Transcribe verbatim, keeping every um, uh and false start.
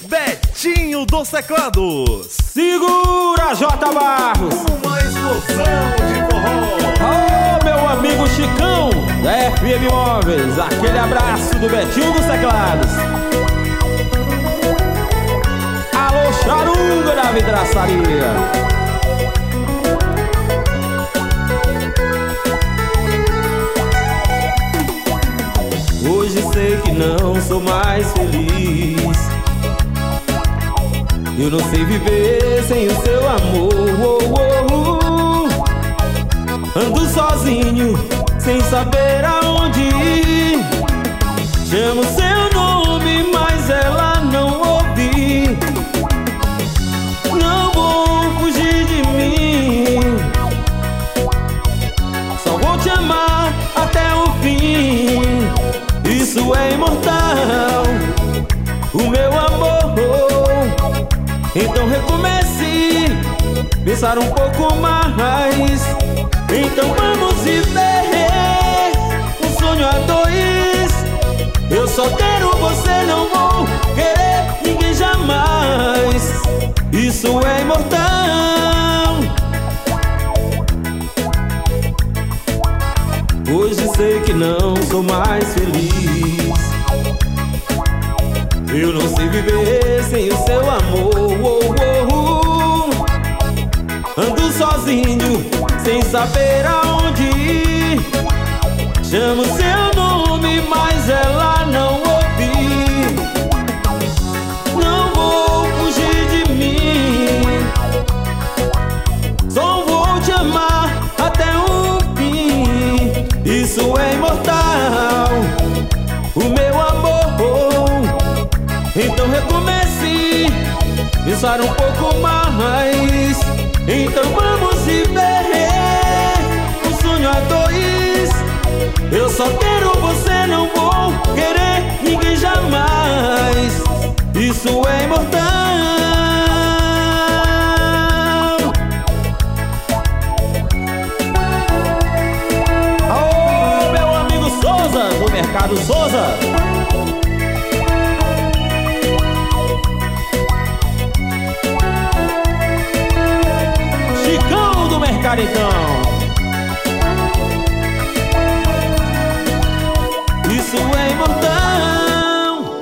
Betinho dos Teclados. Segura, J. Barros. Uma explosão de forró. Ô, meu amigo Chicão, da F M Móveis. Aquele abraço do Betinho dos Teclados. Alô, Charunga da vidraçaria. Hoje sei que não sou mais feliz. Eu não sei viver sem o seu amor. oh, oh, oh. Ando sozinho, sem saber aonde ir. Chamo seu nome, mas ela não ouve. Não vou fugir de mim. Só vou te amar até o fim. Isso é imortal, o meu amor. Então recomece, pensar um pouco mais. Então vamos viver um sonho a dois. Eu só quero você, não vou querer ninguém jamais. Isso é imortal. Hoje sei que não sou mais feliz. Eu não sei viver sem o seu amor. oh, oh, oh. Ando sozinho, sem saber aonde ir. Chamo seu nome, mas ela não ouve. Não vou fugir de mim. Só vou te amar até o fim. Isso é imortal, o meu amor. Então recomece, pensar um pouco mais. Então vamos viver um sonho a dois. Eu só quero você, não vou querer ninguém jamais. Isso é imortal. Ô, meu amigo Souza, do Mercado Souza. Então